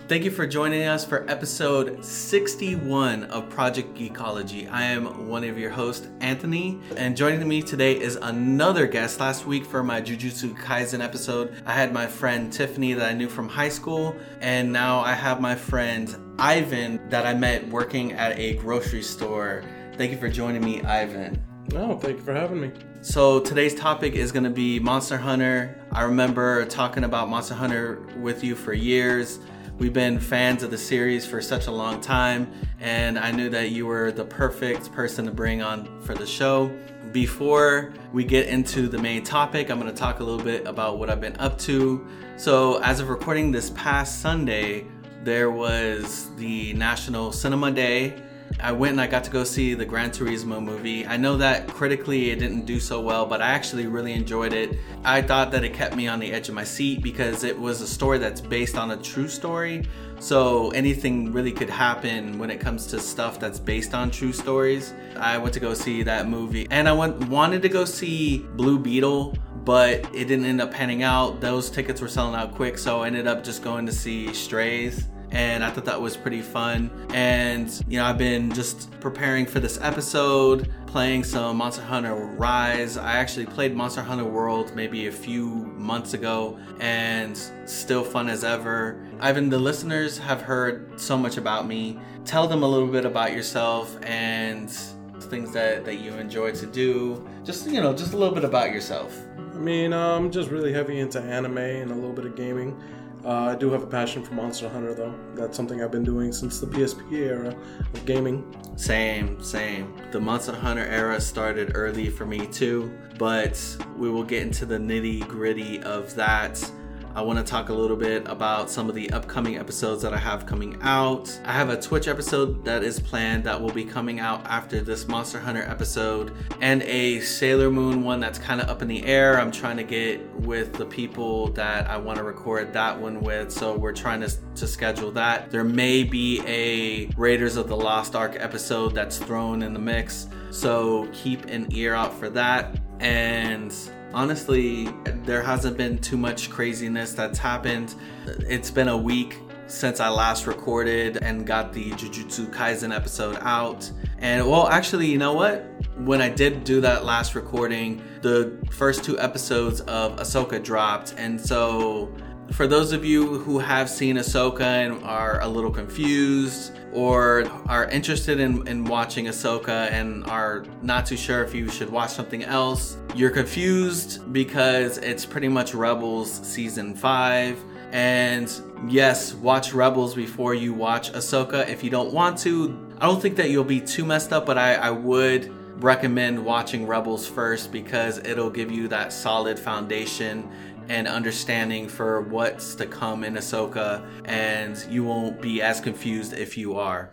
Thank you for joining us for episode 61 of Project Geekology. I am one of your hosts, Anthony, and joining me today is another guest. Last week for my Jujutsu Kaisen episode, I had my friend Tiffany that I knew from high school, and now I have my friend Ivan that I met working at a grocery store. Thank you for joining me, Ivan. Oh, thank you for having me. So today's topic is going to be Monster Hunter. I remember talking about Monster Hunter with you for years. We've been fans of the series for such a long time, and I knew that you were the perfect person to bring on for the show. Before we get into the main topic, I'm going to talk a little bit about what I've been up to. So as of recording this past Sunday, there was the National Cinema Day. I went and I got to go see the Gran Turismo movie. I know that critically it didn't do so well, but I actually really enjoyed it. I thought that it kept me on the edge of my seat because it was a story that's based on a true story. So anything really could happen when it comes to stuff that's based on true stories. I went to go see that movie, and I wanted to go see Blue Beetle, but it didn't end up panning out. Those tickets were selling out quick, so I ended up just going to see Strays. And I thought that was pretty fun. And, I've been just preparing for this episode, playing some Monster Hunter Rise. I actually played Monster Hunter World maybe a few months ago, and still fun as ever. Ivan, the listeners have heard so much about me. Tell them a little bit about yourself and things that you enjoy to do. Just a little bit about yourself. I'm just really heavy into anime and a little bit of gaming. I do have a passion for Monster Hunter, though. That's something I've been doing since the PSP era of gaming. Same. The Monster Hunter era started early for me too, but we will get into the nitty-gritty of that. I want to talk a little bit about some of the upcoming episodes that I have coming out. I have a Twitch episode that is planned that will be coming out after this Monster Hunter episode, and a Sailor Moon one that's kind of up in the air. I'm trying to get with the people that I want to record that one with, so we're trying to schedule that. There may be a Raiders of the Lost Ark episode that's thrown in the mix, so keep an ear out for that. And honestly, there hasn't been too much craziness that's happened. It's been a week since I last recorded and got the Jujutsu Kaisen episode out. And well, actually, you know what? When I did do that last recording, the first 2 episodes of Ahsoka dropped. And so for those of you who have seen Ahsoka and are a little confused or are interested in watching Ahsoka and are not too sure if you should watch something else, you're confused because it's pretty much Rebels Season 5. And yes, watch Rebels before you watch Ahsoka if you don't want to. I don't think that you'll be too messed up, but I would recommend watching Rebels first because it'll give you that solid foundation and understanding for what's to come in Ahsoka, and you won't be as confused if you are.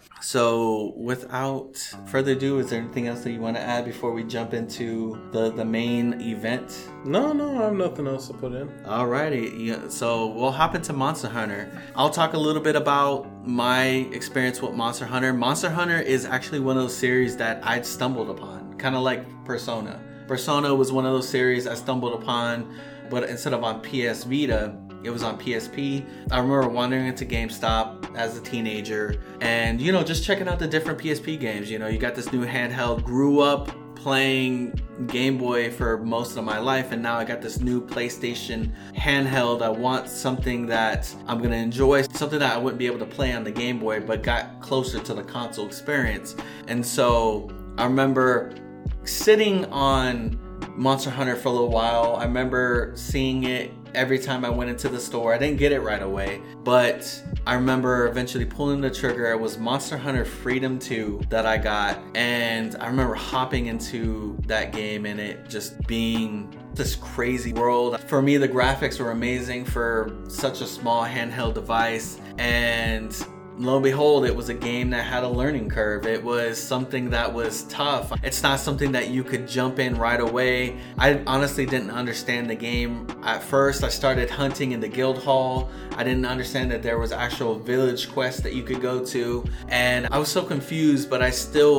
So without further ado, is there anything else that you want to add before we jump into the main event? No, I have nothing else to put in. Alrighty, so we'll hop into Monster Hunter. I'll talk a little bit about my experience with Monster Hunter. Monster Hunter is actually one of those series that I'd stumbled upon, kind of like Persona. Persona was one of those series I stumbled upon, but instead of on PS Vita, it was on PSP. I remember wandering into GameStop as a teenager and, just checking out the different PSP games. You got this new handheld. Grew up playing Game Boy for most of my life, and now I got this new PlayStation handheld. I want something that I'm going to enjoy, something that I wouldn't be able to play on the Game Boy, but got closer to the console experience. And so I remember sitting on Monster Hunter for a little while. I remember seeing it every time I went into the store. I didn't get it right away, but I remember eventually pulling the trigger. It was Monster Hunter Freedom 2 that I got, and I remember hopping into that game and it just being this crazy world. For me, the graphics were amazing for such a small handheld device, and lo and behold, it was a game that had a learning curve. It was something that was tough. It's not something that you could jump in right away. I honestly didn't understand the game. At first, I started hunting in the guild hall. I didn't understand that there was actual village quests that you could go to. And I was so confused, but I still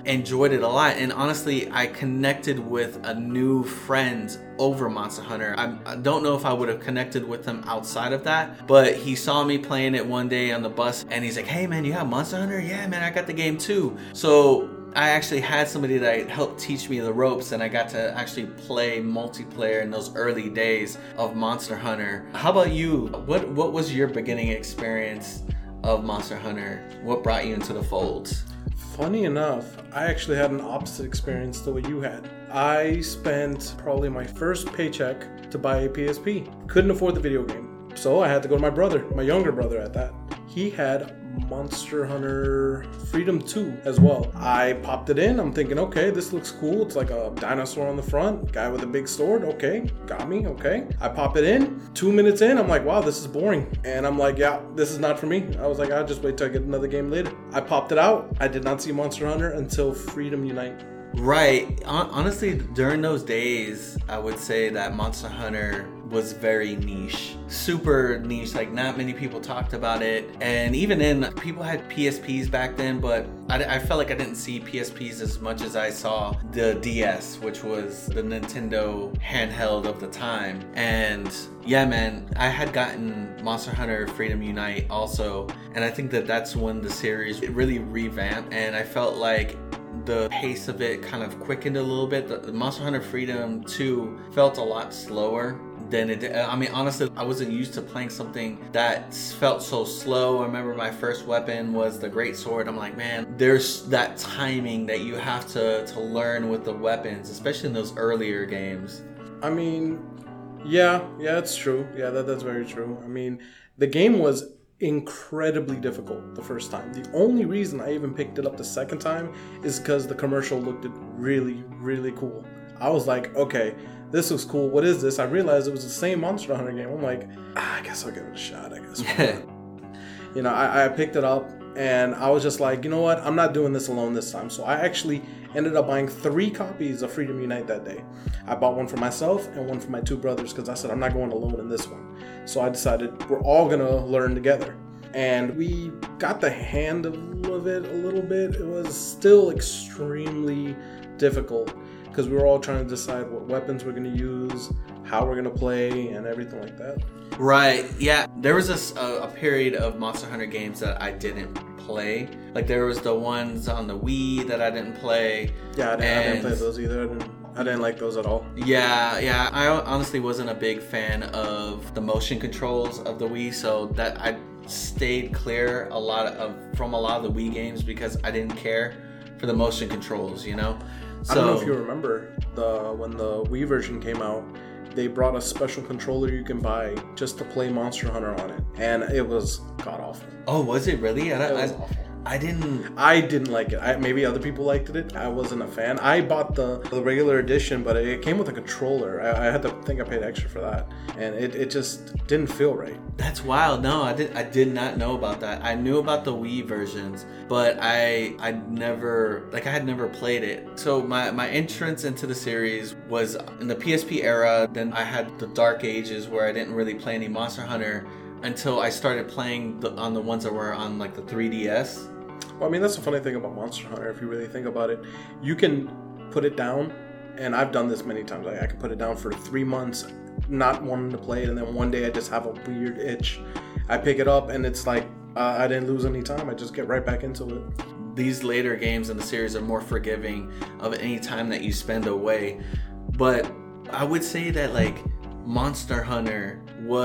enjoyed it a lot. And honestly, I connected with a new friend over Monster Hunter. I don't know if I would have connected with him outside of that, but he saw me playing it one day on the bus and he's like, hey man, you have Monster Hunter? Yeah man, I got the game too. So I actually had somebody that helped teach me the ropes, and I got to actually play multiplayer in those early days of Monster Hunter. How about you? What was your beginning experience of Monster Hunter? What brought you into the fold? Funny enough, I actually had an opposite experience to what you had. I spent probably my first paycheck to buy a PSP. Couldn't afford the video game, so I had to go to my brother, my younger brother at that. He had Monster Hunter Freedom 2 as well. I popped it in. I'm thinking, okay, this looks cool. It's like a dinosaur on the front, guy with a big sword. Okay, got me. Okay. I pop it in. 2 minutes in, I'm like, wow, this is boring. And I'm like, yeah, this is not for me. I was like, I'll just wait till I get another game later. I popped it out. I did not see Monster Hunter until Freedom Unite. Right. Honestly, during those days, I would say that Monster Hunter was very niche. Super niche. Like, not many people talked about it. And even then, people had PSPs back then, but I felt like I didn't see PSPs as much as I saw the DS, which was the Nintendo handheld of the time. And yeah, man, I had gotten Monster Hunter Freedom Unite also. And I think that that's when the series really revamped. And I felt like the pace of it kind of quickened a little bit. The Monster Hunter Freedom 2 felt a lot slower than it did. I mean, honestly, I wasn't used to playing something that felt so slow. I remember my first weapon was the Great Sword. I'm like, man, there's that timing that you have to learn with the weapons, especially in those earlier games. I mean, yeah, it's true. Yeah, that's very true. I mean, the game was incredibly difficult the first time. The only reason I even picked it up the second time is because the commercial looked really, really cool. I was like, okay, this looks cool. What is this? I realized it was the same Monster Hunter game. I'm like, I guess I'll give it a shot, I guess. You know, I picked it up and I was just like, you know what? I'm not doing this alone this time. So I actually ended up buying 3 copies of Freedom Unite that day. I bought one for myself and one for my 2 brothers because I said I'm not going alone in this one. So I decided we're all going to learn together. And we got the hand of it a little bit. It was still extremely difficult because we were all trying to decide what weapons we're going to use, how we're going to play, and everything like that. Right, yeah. There was a period of Monster Hunter games that I didn't play. Like, there was the ones on the Wii that I didn't play. Yeah, I didn't play those either. I didn't like those at all. Yeah. I honestly wasn't a big fan of the motion controls of the Wii, so that I stayed clear from a lot of the Wii games because I didn't care for the motion controls, you know? I don't know if you remember when the Wii version came out, they brought a special controller you can buy just to play Monster Hunter on it, and it was god awful. Oh, was it really? It was awful. I didn't like it. Maybe other people liked it. I wasn't a fan. I bought the regular edition, but it came with a controller. I had to think I paid extra for that, and it just didn't feel right. That's wild. No, I did not know about that. I knew about the Wii versions, but I had never played it. So my entrance into the series was in the PSP era. Then I had the Dark Ages where I didn't really play any Monster Hunter until I started playing on the ones that were on like the 3DS. Well, I mean, that's the funny thing about Monster Hunter. If you really think about it, you can put it down, and I've done this many times. I can put it down for 3 months, not wanting to play it, and then one day I just have a weird itch. I pick it up, and it's like I didn't lose any time. I just get right back into it. These later games in the series are more forgiving of any time that you spend away. But I would say that, like, Monster Hunter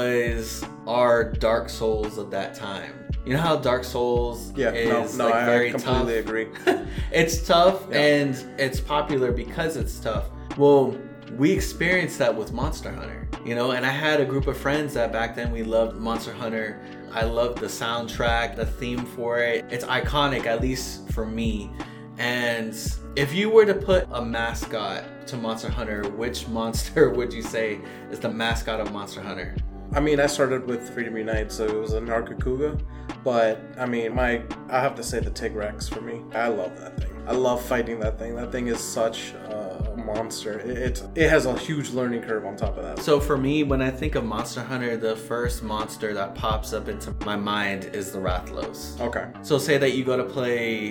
was our Dark Souls of that time. You know how Dark Souls is very tough? I completely agree. It's tough, and it's popular because it's tough. Well, we experienced that with Monster Hunter, you know, and I had a group of friends that back then we loved Monster Hunter. I loved the soundtrack, the theme for it. It's iconic, at least for me. And if you were to put a mascot to Monster Hunter, which monster would you say is the mascot of Monster Hunter? I mean, I started with Freedom Unite, so it was a Nargacuga. But, I mean, I have to say the Tigrex for me. I love that thing. I love fighting that thing. That thing is such a monster. It has a huge learning curve on top of that. So for me, when I think of Monster Hunter, the first monster that pops up into my mind is the Rathalos. Okay. So say that you go to play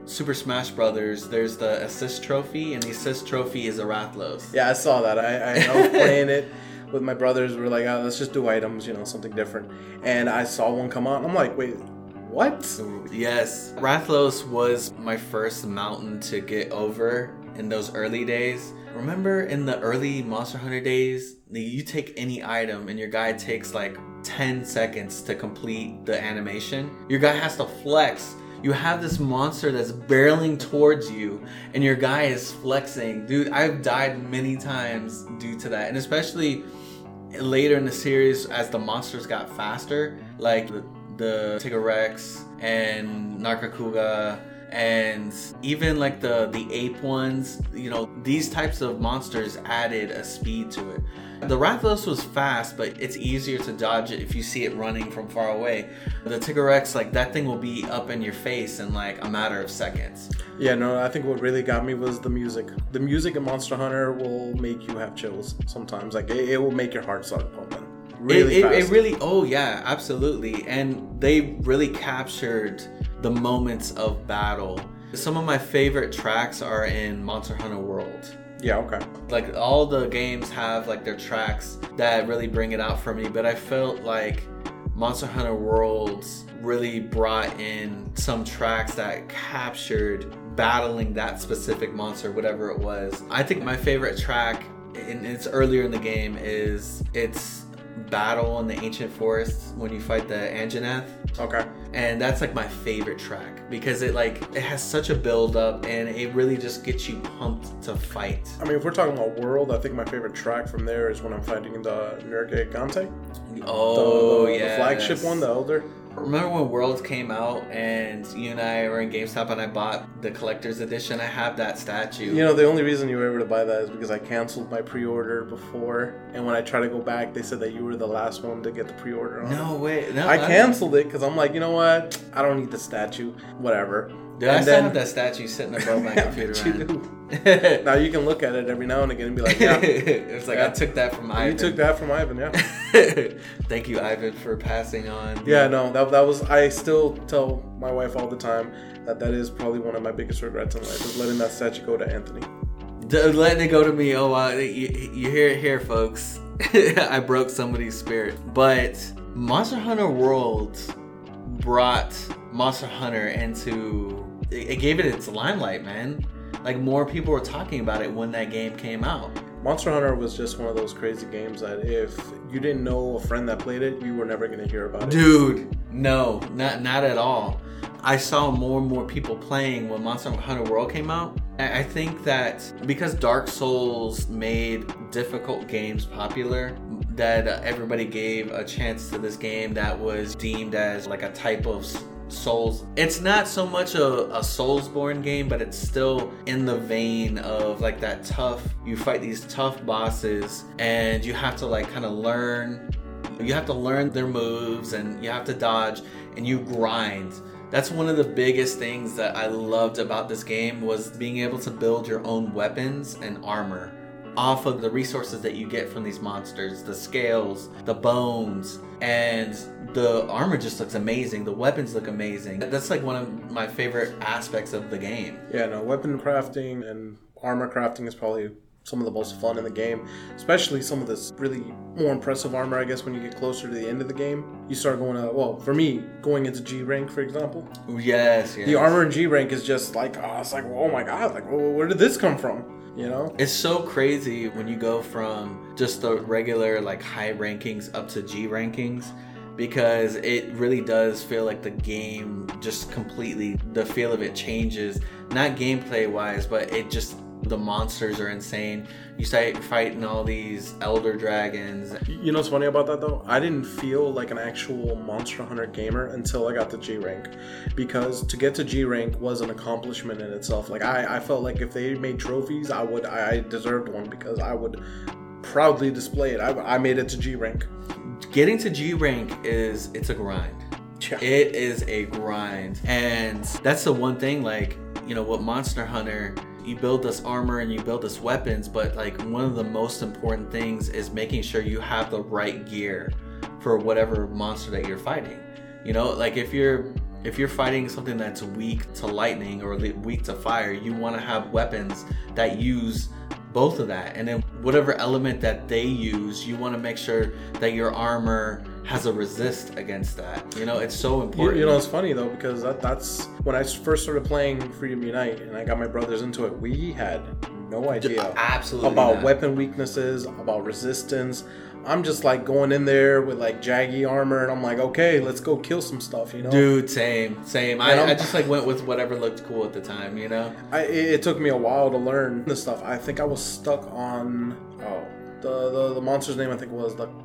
Super Smash Brothers, there's the assist trophy, and the assist trophy is a Rathalos. Yeah, I saw that. I was playing it with my brothers. We're like, let's just do items, something different. And I saw one come out, and I'm like, wait, what? Yes. Rathalos was my first mountain to get over in those early days. Remember in the early Monster Hunter days, you take any item and your guy takes like 10 seconds to complete the animation. Your guy has to flex. You have this monster that's barreling towards you and your guy is flexing. Dude, I've died many times due to that. And especially later in the series as the monsters got faster, like the Tigrex and Nargacuga, and even like the ape ones, these types of monsters added a speed to it. The Rathalos was fast, but it's easier to dodge it if you see it running from far away. The Tigrex, like that thing will be up in your face in like a matter of seconds. Yeah, no, I think what really got me was the music. The music in Monster Hunter will make you have chills sometimes. Like it will make your heart start pumping. Really fast. It really, oh yeah, absolutely. And they really captured the moments of battle. Some of my favorite tracks are in Monster Hunter World. Yeah, okay. Like all the games have like their tracks that really bring it out for me, but I felt like Monster Hunter Worlds really brought in some tracks that captured battling that specific monster, whatever it was. I think my favorite track, and it's earlier in the game, is it's battle in the ancient forest when you fight the Anjanath. Okay. And that's like my favorite track because it has such a build up and it really just gets you pumped to fight. I mean, if we're talking about World, I think my favorite track from there is when I'm fighting the Nergigante. Oh, yeah. The flagship one, the Elder. Remember when Worlds came out and you and I were in GameStop and I bought the collector's edition? I have that statue. The only reason you were able to buy that is because I canceled my pre-order before, and when I tried to go back, they said that you were the last one to get the pre-order on. No way. No, I canceled it because I'm like, you know what? I don't need the statue. Whatever. Dude, I still have that statue sitting above my computer. Now you can look at it every now and again and be like, yeah. It's like, yeah. I took that from Ivan. You took that from Ivan, yeah. Thank you, Ivan, for passing on. Yeah, no, that was, I still tell my wife all the time that is probably one of my biggest regrets in life, is letting that statue go to Anthony. Letting it go to me, oh wow, you hear it here, folks. I broke somebody's spirit. But Monster Hunter World brought Monster Hunter into, it gave it its limelight, man. Like more people were talking about it when that game came out. Monster Hunter was just one of those crazy games that if you didn't know a friend that played it, you were never going to hear about it. Dude, no, not at all. I saw more and more people playing when Monster Hunter World came out. I think that because Dark Souls made difficult games popular, that everybody gave a chance to this game that was deemed as like a type of Souls. It's not so much a Soulsborne game, but it's still in the vein of like that tough, you fight these tough bosses and you have to like kind of learn their moves and you have to dodge and you grind. That's one of the biggest things that I loved about this game, was being able to build your own weapons and armor off of the resources that you get from these monsters, the scales, the bones, and the armor just looks amazing. The weapons look amazing. That's like one of my favorite aspects of the game. Yeah, no, weapon crafting and armor crafting is probably some of the most fun in the game, especially some of this really more impressive armor, I guess, when you get closer to the end of the game. You start going for me, going into G rank, for example. Yes. The armor in G rank is just like, it's like, oh my god, like, where did this come from? It's so crazy when you go from just the regular like high rankings up to G rankings, because it really does feel like the game just completely, the feel of it changes, not gameplay wise, but it just, the monsters are insane. You start fighting all these elder dragons. You know what's funny about that though? I didn't feel like an actual Monster Hunter gamer until I got to G rank, because to get to G rank was an accomplishment in itself. Like I felt like if they made trophies, I deserved one, because I would proudly display it. I made it to G rank. Getting to G rank it's a grind. Yeah. It is a grind, and that's the one thing, like, with Monster Hunter, you build this armor and you build this weapons, but like one of the most important things is making sure you have the right gear for whatever monster that you're fighting. Like if you're if you're fighting something that's weak to lightning or weak to fire, you want to have weapons that use both of that. And then whatever element that they use, you want to make sure that your armor has a resist against that. You know, it's so important. You know, it's funny though, because that's when I first started playing Freedom Unite and I got my brothers into it, we had no idea Absolutely about not. weapon weaknesses, about resistance. I'm just like going in there with like jaggy armor and I'm like, okay, let's go kill some stuff, you know? Dude, same. I just like went with whatever looked cool at the time, you know? It took me a while to learn this stuff. I think I was stuck on, the monster's name I think was the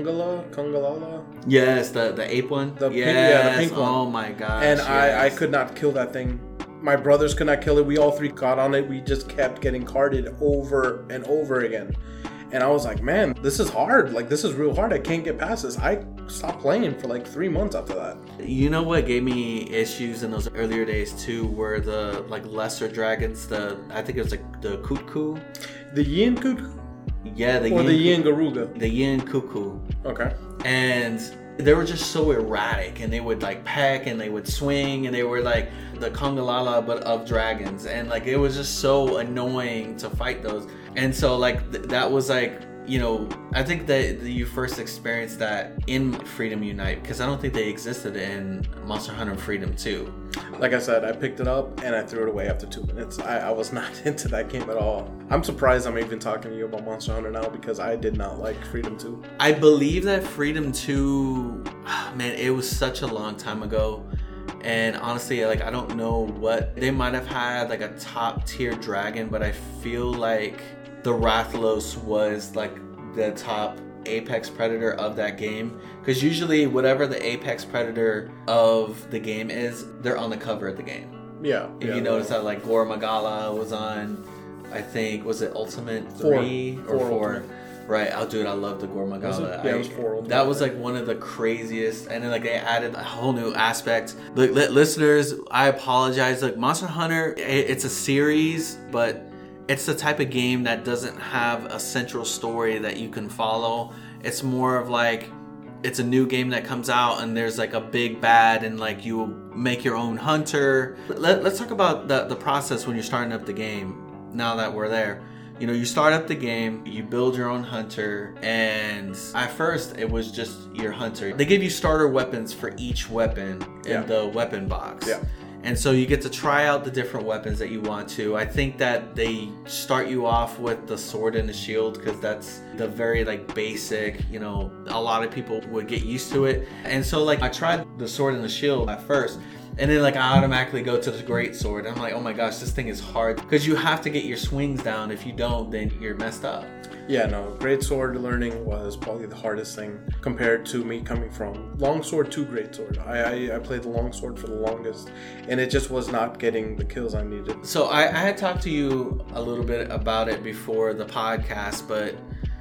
Kungalala? Yes, the ape one? The pink one. Oh my gosh. And yes. I could not kill that thing. My brothers could not kill it. We all three got on it. We just kept getting carded over and over again. And I was like, man, this is hard. Like, this is real hard. I can't get past this. I stopped playing for like 3 months after that. You know what gave me issues in those earlier days too were the like lesser dragons. I think it was like the Kutku. The Yin Kuku? Yeah, the Yin Garuga? The Yin Kuku. Okay. And they were just so erratic, and they would like peck and they would swing, and they were like the Kongalala but of dragons, and like it was just so annoying to fight those. And so like that was like, you know, I think that you first experienced that in Freedom Unite, because I don't think they existed in Monster Hunter Freedom 2. Like I said, I picked it up and I threw it away after 2 minutes. I was not into that game at all. I'm surprised I'm even talking to you about Monster Hunter now, because I did not like Freedom 2. I believe that Freedom 2, man, it was such a long time ago. And honestly, like, I don't know what they might have had, like a top tier dragon, but I feel like the Rathalos was like the top apex predator of that game, because usually whatever the apex predator of the game is, they're on the cover of the game. Yeah. If you notice that, like, Gore Magala was on, I think, was it Ultimate 3 or 4? Right. Oh, dude, I love the Gore Magala. Yeah, it was 4. That was like one of the craziest, and then like they added a whole new aspect. Look, listeners, I apologize. Like, Monster Hunter, it's a series, but it's the type of game that doesn't have a central story that you can follow. It's more of like, it's a new game that comes out and there's like a big bad, and like you make your own hunter. Let's talk about the process when you're starting up the game, now that we're there. You know, you start up the game, you build your own hunter, and at first it was just your hunter. They give you starter weapons for each weapon in the weapon box. Yeah. And so you get to try out the different weapons that you want to. I think that they start you off with the sword and the shield, because that's the very like basic, you know, a lot of people would get used to it. And so like I tried the sword and the shield at first, and then like I automatically go to the great sword. I'm like, oh my gosh, this thing is hard, because you have to get your swings down. If you don't, then you're messed up. Yeah, no, great sword learning was probably the hardest thing compared to me coming from longsword to great sword. I played the longsword for the longest, and it just was not getting the kills I needed. So I had talked to you a little bit about it before the podcast, but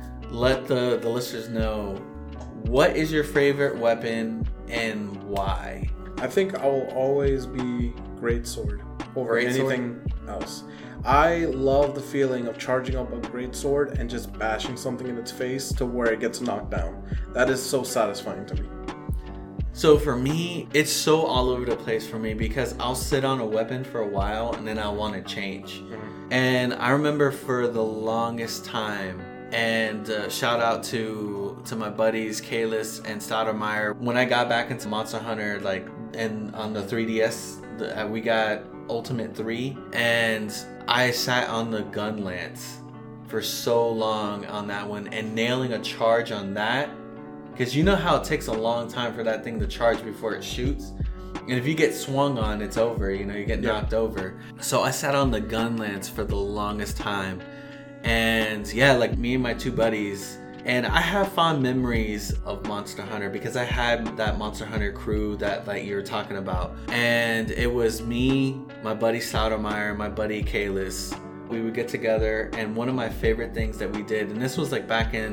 let the listeners know, what is your favorite weapon and why? I think I will always be great sword over anything else. I love the feeling of charging up a great sword and just bashing something in its face to where it gets knocked down. That is so satisfying to me. So for me, it's so all over the place for me, because I'll sit on a weapon for a while and then I want to change. Mm-hmm. And I remember for the longest time, and shout out to my buddies Kalis and Stoudemire, when I got back into Monster Hunter, like, and on the 3DS, we got Ultimate 3, and I sat on the gun lance for so long on that one, and nailing a charge on that, because you know how it takes a long time for that thing to charge before it shoots, and if you get swung on, it's over, you know, you get knocked over. So I sat on the gun lance for the longest time, and yeah, like me and my two buddies. And I have fond memories of Monster Hunter, because I had that Monster Hunter crew that like you were talking about. And it was me, my buddy Stoudemire, my buddy Kalis. We would get together, and one of my favorite things that we did, and this was like back in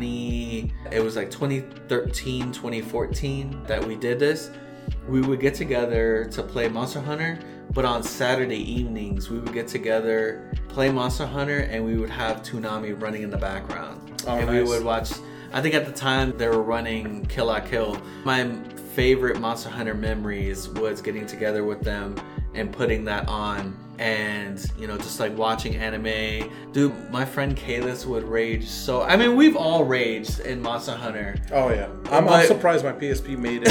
2013, 2014 that we did this. We would get together to play Monster Hunter, but on Saturday evenings, we would get together, play Monster Hunter, and we would have Toonami running in the background. Oh, and nice. we would watch, I think at the time they were running Kill la Kill. My favorite Monster Hunter memories was getting together with them and putting that on, and you know, just like watching anime. Dude, my friend Kalis would rage. So I mean, we've all raged in Monster Hunter. Oh yeah, I'm surprised my PSP made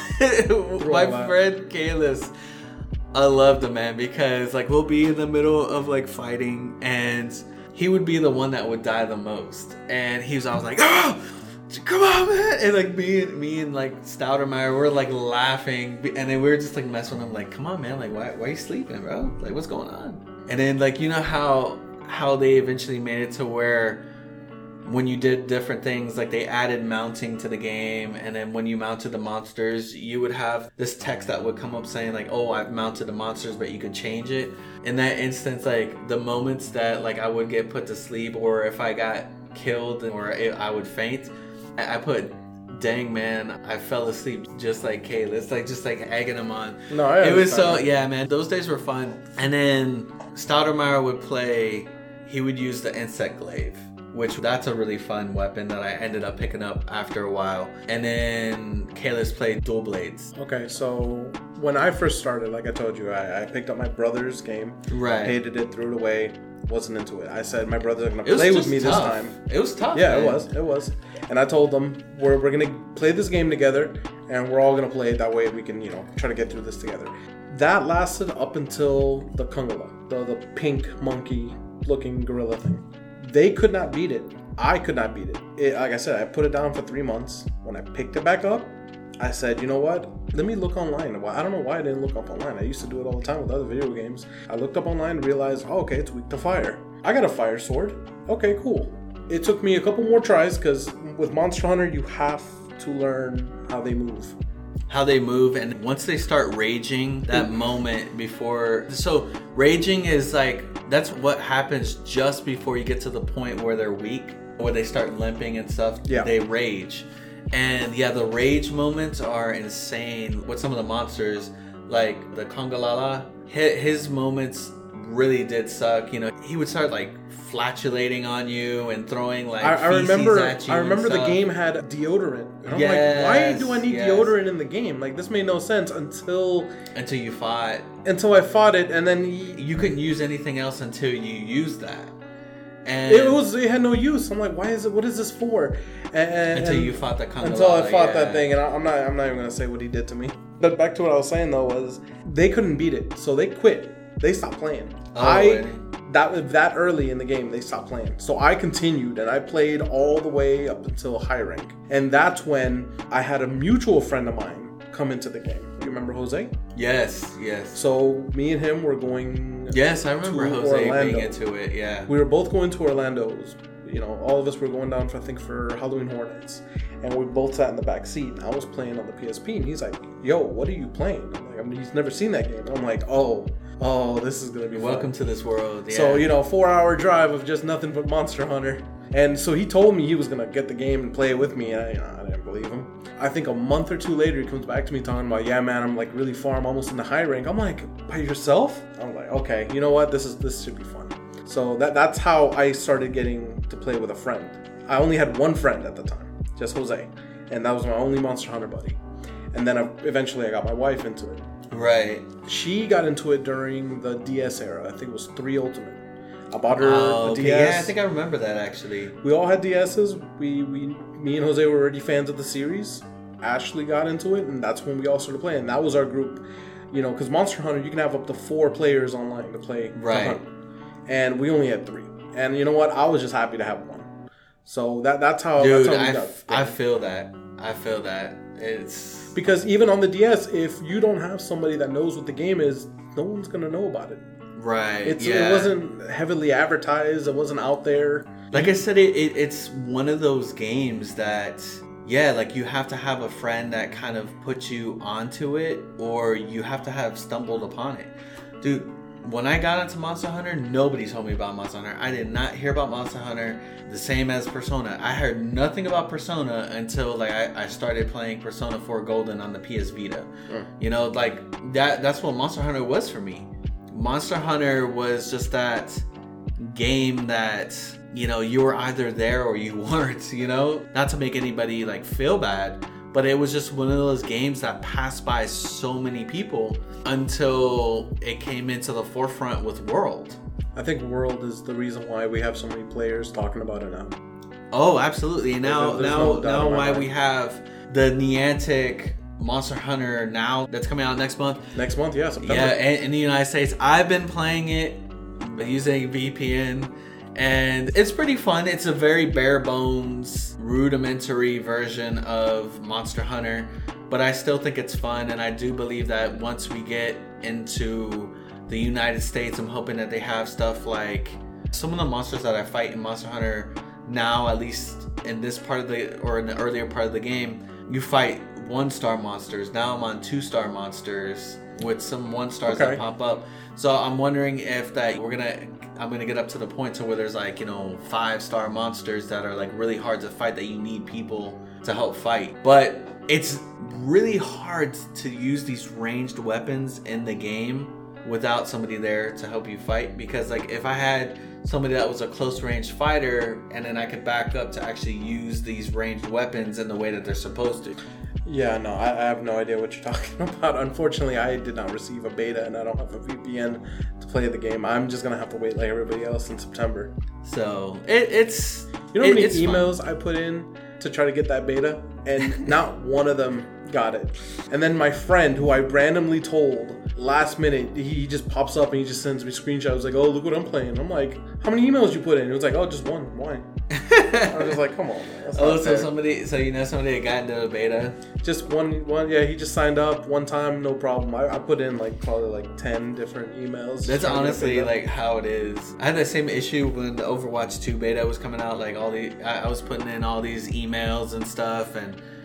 it. My friend Kalis, I loved him, man, because like we'll be in the middle of like fighting, and he would be the one that would die the most, and he was always like, "Oh, come on, man!" And like me and like Stoutermeyer, we're like laughing, and then we were just like messing with him, like, "Come on, man! Like, why are you sleeping, bro? Like, what's going on?" And then like, you know how they eventually made it to where when you did different things, like they added mounting to the game, and then when you mounted the monsters, you would have this text that would come up saying like, "Oh, I've mounted the monsters," but you could change it. In that instance, like the moments that like I would get put to sleep, or if I got killed, or I would faint, I put, "Dang, man, I fell asleep just like Kalis," like just like egging him on. No, it was so, yeah, man, those days were fun. And then Stoutermeyer would play, he would use the insect glaive, which that's a really fun weapon that I ended up picking up after a while. And then Kalis played dual blades. Okay, so when I first started, like I told you, I picked up my brother's game, right? Hated it, threw it away, wasn't into it. I said my brother's gonna play with me this time. It was tough. Yeah, man. it was. And I told them we're gonna play this game together, and we're all gonna play it. That way we can, you know, try to get through this together. That lasted up until the Kungala, the pink monkey looking gorilla thing. They could not beat it. I could not beat it. Like I said, I put it down for 3 months. When I picked it back up, I said, you know what? Let me look online. I don't know why I didn't look up online. I used to do it all the time with other video games. I looked up online and realized, oh, okay, it's weak to fire. I got a fire sword. Okay, cool. It took me a couple more tries because with Monster Hunter, you have to learn how they move. And once they start raging, that moment before, so raging is like, that's what happens just before you get to the point where they're weak, where they start limping and stuff. Yeah. They rage. And yeah, the rage moments are insane with some of the monsters, like the Kongalala. His moments really did suck. You know, he would start like flatulating on you and throwing like feces at you. I remember the game had deodorant. And I'm like, why do I need deodorant in the game? Like, this made no sense until you fought. Until I fought it, and then you couldn't use anything else until you used that. And it had no use. I'm like, why is it? What is this for? Until you fought the Kongalala. Until I fought that thing, and I'm not even gonna say what he did to me. But back to what I was saying though, was they couldn't beat it, so they quit. They stopped playing. That early in the game, they stopped playing. So I continued, and I played all the way up until high rank. And that's when I had a mutual friend of mine come into the game. You remember Jose? Yes. So me and him were going. Yes, I remember Jose being into it. Yeah. We were both going to Orlando. You know, all of us were going down for Halloween Horror Nights, and we both sat in the back seat. And I was playing on the PSP, and he's like, "Yo, what are you playing?" I'm like, he's never seen that game. And I'm like, "Oh, this is gonna be welcome fun. to this world." Yeah. So 4-hour drive of just nothing but Monster Hunter. And so he told me he was gonna get the game and play it with me, and I didn't believe him. I think a month or two later, he comes back to me talking about, "Yeah, man, I'm like really far. I'm almost in the high rank." I'm like, "By yourself?" I'm like, "Okay, you know what? This should be fun." So that's how I started getting to play with a friend. I only had one friend at the time, just Jose, and that was my only Monster Hunter buddy. And then eventually I got my wife into it. Right. She got into it during the DS era. I think it was 3 Ultimate. I bought her a DS. Yeah, I think I remember that actually. We all had DSs. Me and Jose were already fans of the series. Ashley got into it, and that's when we all started playing. That was our group. Because Monster Hunter, you can have up to 4 players online to play. Right. To hunt. And we only had 3. And you know what? I was just happy to have one. So that's how. Dude, that's how we got. I feel that. It's because even on the DS, if you don't have somebody that knows what the game is, no one's gonna know about it. Right. It wasn't heavily advertised. It wasn't out there. Like I said, it's one of those games that, yeah, like you have to have a friend that kind of puts you onto it, or you have to have stumbled upon it. Dude, when I got into Monster Hunter, nobody told me about Monster Hunter. I did not hear about Monster Hunter the same as Persona. I heard nothing about Persona until I started playing Persona 4 Golden on the PS Vita. That's what Monster Hunter was for me. Monster Hunter was just that game that, you were either there or you weren't, Not to make anybody feel bad, but it was just one of those games that passed by so many people until it came into the forefront with World. I think World is the reason why we have so many players talking about it now. Oh, absolutely. And now why mind. we have the Niantic Monster Hunter now that's coming out next month. Next month, yeah, September. Yeah, in the United States. I've been playing it using VPN, and it's pretty fun. It's a very bare bones, rudimentary version of Monster Hunter, but I still think it's fun, and I do believe that once we get into the United States, I'm hoping that they have stuff like some of the monsters that I fight in Monster Hunter now, at least in this part of the, or in the earlier part of the game, you fight 1-star monsters. Now I'm on 2-star monsters with some 1-stars that pop up. So I'm wondering if that I'm gonna get up to the point to where there's like, 5-star monsters that are like really hard to fight, that you need people to help fight. But it's really hard to use these ranged weapons in the game without somebody there to help you fight, because like if I had somebody that was a close range fighter and then I could back up to actually use these ranged weapons in the way that they're supposed to. Yeah, no, I have no idea what you're talking about. Unfortunately, I did not receive a beta and I don't have a VPN to play the game. I'm just gonna have to wait like everybody else in September. So it's how many emails fun. I put in to try to get that beta, and not one of them got it. And then my friend, who I randomly told last minute, he just pops up and he just sends me screenshots like, "Oh, look what I'm playing." I'm like, "How many emails you put in?" It was like, "Oh, just one." Why? I was just like, "Come on, man." That's not fair. somebody that got into the beta. Just one. Yeah, he just signed up one time, no problem. I put in like probably like 10 different emails. That's honestly like how it is. I had the same issue when the Overwatch 2 beta was coming out. Like I was putting in all these emails and stuff,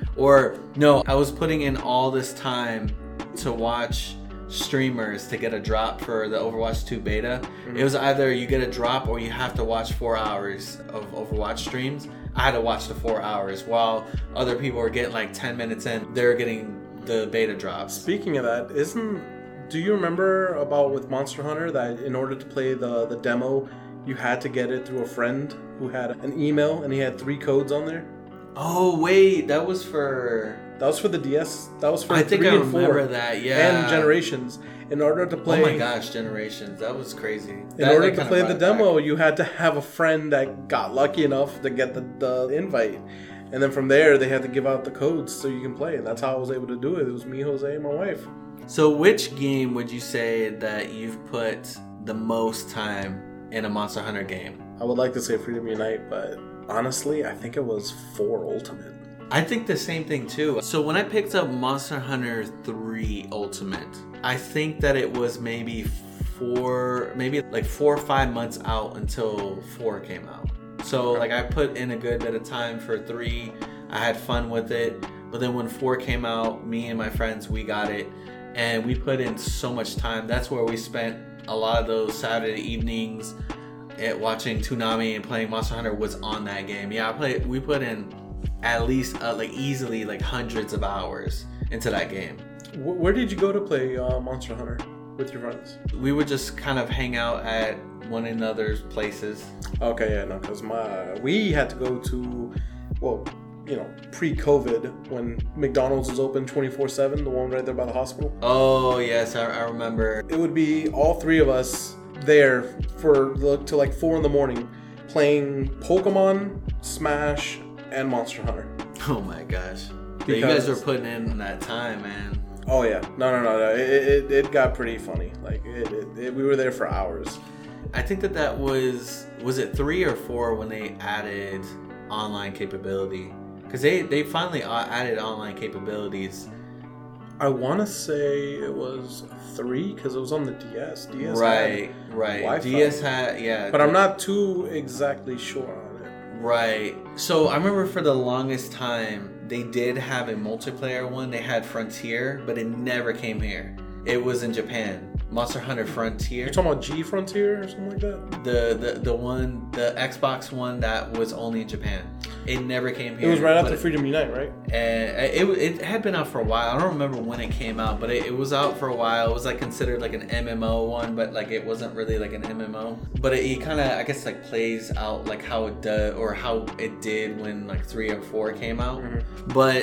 I was putting in all this time to watch streamers to get a drop for the Overwatch 2 beta. Mm-hmm. It was either you get a drop or you have to watch 4 hours of Overwatch streams. I had to watch the 4 hours while other people were getting like 10 minutes in. They're getting the beta drops. Speaking of that, do you remember about with Monster Hunter that in order to play the demo, you had to get it through a friend who had an email and he had 3 codes on there? Oh wait, that was for the DS. That was for I think 3 I and 4. remember that, yeah. And Generations. In order to play... Oh my gosh, Generations. That was crazy. In order to play the demo, you had to have a friend that got lucky enough to get the invite. And then from there, they had to give out the codes so you can play. And that's how I was able to do it. It was me, Jose, and my wife. So which game would you say that you've put the most time in a Monster Hunter game? I would like to say Freedom Unite, but honestly, I think it was 4 Ultimate. I think the same thing too. So when I picked up Monster Hunter 3 Ultimate, I think that it was maybe 4 or 5 months out until 4 came out. So like I put in a good bit of time for 3. I had fun with it. But then when 4 came out, me and my friends, we got it. And we put in so much time. That's where we spent a lot of those Saturday evenings watching Toonami and playing Monster Hunter was on that game. Yeah, we put in at least easily hundreds of hours into that game. Where did you go to play Monster Hunter with your friends? We would just kind of hang out at one another's places. Okay, yeah, no, because we had to go to, pre-COVID when McDonald's was open 24/7, the one right there by the hospital. Oh yes, I remember. It would be all 3 of us there till like 4 in the morning playing Pokemon, Smash, and Monster Hunter. Oh my gosh. You guys were putting in that time, man. Oh yeah. No. It got pretty funny. Like we were there for hours. I think that was it 3 or 4 when they added online capability? Because they finally added online capabilities. I want to say it was 3 because it was on the DS. Right. Wi-Fi. DS had, yeah. But I'm not too exactly sure on it. Right. So I remember for the longest time, they did have a multiplayer one. They had Frontier, but it never came here. It was in Japan. Monster Hunter Frontier. You're talking about G Frontier or something like that? The Xbox one that was only in Japan. It never came here. It was right after Freedom Unite, right? And it had been out for a while. I don't remember when it came out, but it was out for a while. It was considered an MMO one, but it wasn't really an MMO. But it kind of, I guess, plays out how it does or how it did when 3 or 4 came out. Mm-hmm. But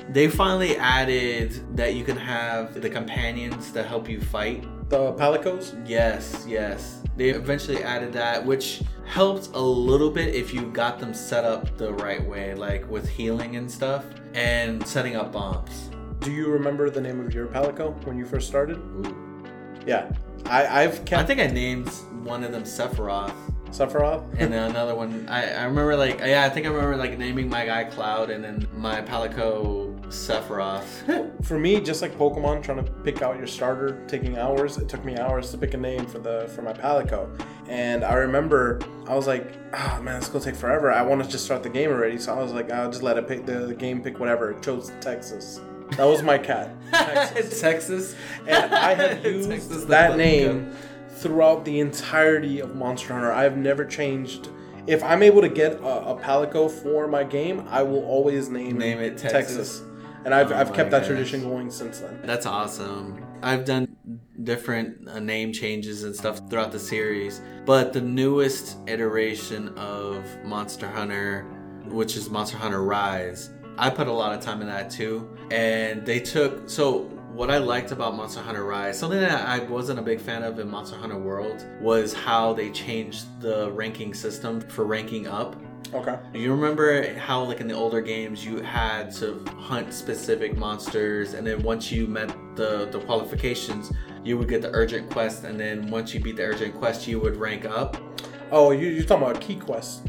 They finally added that you can have the companions that help you fight. The Palicos? Yes. They eventually added that, which helped a little bit if you got them set up the right way, like with healing and stuff, and setting up bombs. Do you remember the name of your Palico when you first started? Ooh. Yeah. I've kept... I think I named one of them Sephiroth. Sephiroth? And then another one, I remember I think I remember naming my guy Cloud and then my Palico Sephiroth. For me, just like Pokemon, trying to pick out your starter taking hours, it took me hours to pick a name for my Palico. And I remember I was like, oh man, it's gonna take forever. I want to just start the game already. So I was like, I'll just let it pick the game pick whatever. It chose Texas. That was my cat. Texas. And I have used that name throughout the entirety of Monster Hunter. I have never changed. If I'm able to get a Palico for my game, I will always name it Texas. And I've kept that tradition going since then. That's awesome. I've done different name changes and stuff throughout the series, but the newest iteration of Monster Hunter, which is Monster Hunter Rise, I put a lot of time in that too. And what I liked about Monster Hunter Rise, something that I wasn't a big fan of in Monster Hunter World, was how they changed the ranking system for ranking up. Okay. You remember how, like, in the older games, you had to hunt specific monsters, and then once you met the qualifications, you would get the urgent quest, and then once you beat the urgent quest, you would rank up. Oh, you're talking about key quests.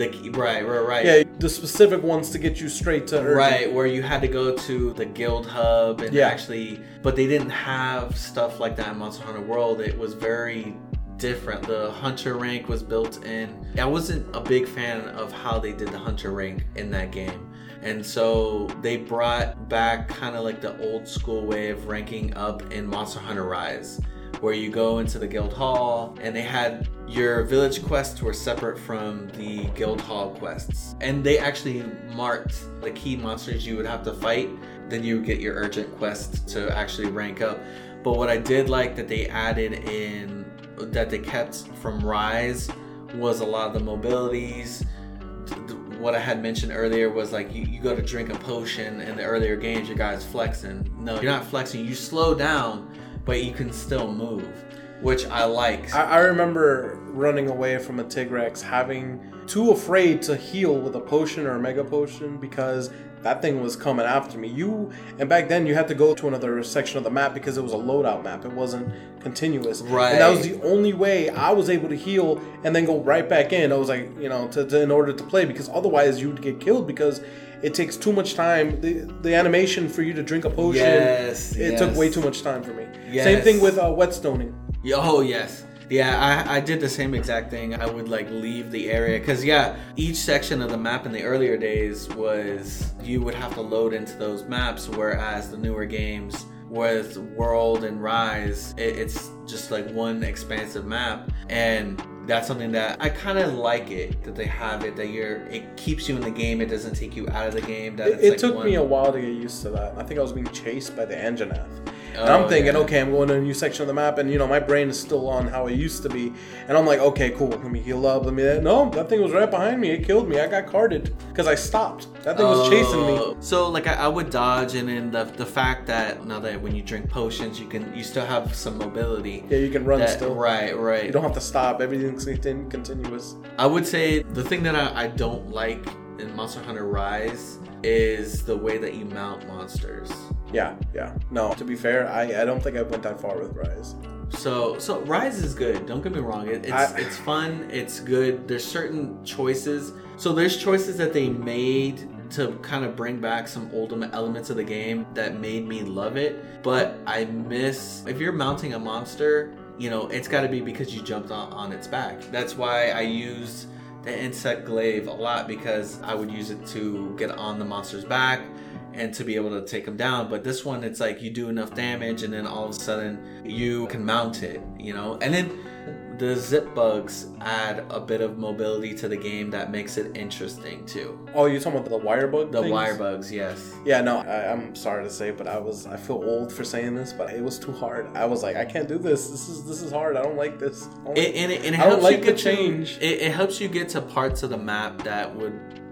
Right. Yeah, the specific ones to get you straight to urgent. Right, where you had to go to the guild hub and but they didn't have stuff like that in Monster Hunter World. It was very different. The hunter rank was built in. I wasn't a big fan of how they did the hunter rank in that game. And so they brought back kind of like the old school way of ranking up in Monster Hunter Rise, where you go into the guild hall and they had your village quests were separate from the guild hall quests. And they actually marked the key monsters you would have to fight. Then you would get your urgent quest to actually rank up. But what I did like that they added in, that they kept from Rise, was a lot of the mobilities. What I had mentioned earlier was like you go to drink a potion in the earlier games, your guy's flexing. No, you're not flexing. You slow down, but you can still move, which I like. I remember running away from a Tigrex, having too afraid to heal with a potion or a mega potion because that thing was coming after me. And back then you had to go to another section of the map because it was a loadout map. It wasn't continuous. Right. And that was the only way I was able to heal and then go right back in. I was like, in order to play, because otherwise you would get killed because it takes too much time. The animation for you to drink a potion, it took way too much time for me. Yes. Same thing with whetstoning. Oh, yes. Yeah, I did the same exact thing. I would leave the area because each section of the map in the earlier days was you would have to load into those maps, whereas the newer games with World and Rise, it's just like one expansive map. And that's something that I kind of like that they have it, that it keeps you in the game, it doesn't take you out of the game. That it took me a while to get used to that. I think I was being chased by the Anjanath. And I'm thinking, okay, I'm going to a new section of the map, and my brain is still on how it used to be. And I'm like, okay, cool, let me heal up. No, that thing was right behind me. It killed me. I got carded because I stopped. That thing was chasing me. So I would dodge, and then the fact that now that when you drink potions, you still have some mobility. Yeah, you can run still. Right. You don't have to stop. Everything's continuous. I would say the thing that I don't like in Monster Hunter Rise is the way that you mount monsters. Yeah. No, to be fair, I don't think I went that far with Rise. So Rise is good. Don't get me wrong. It's fun. It's good. There's certain choices. So there's choices that they made to kind of bring back some old elements of the game that made me love it. But I miss, if you're mounting a monster, it's got to be because you jumped on its back. That's why I used the insect glaive a lot, because I would use it to get on the monster's back and to be able to take them down. But this one, it's like you do enough damage and then all of a sudden you can mount it, and then the zip bugs add a bit of mobility to the game that makes it interesting too. Oh, you're talking about the wire bug things? Wire bugs, yes. Yeah, no, I'm sorry to say, but I feel old for saying this, but it was too hard. I was like, I can't do this. This is hard. I don't like this. It helps you get change. It helps you get to parts of the map that would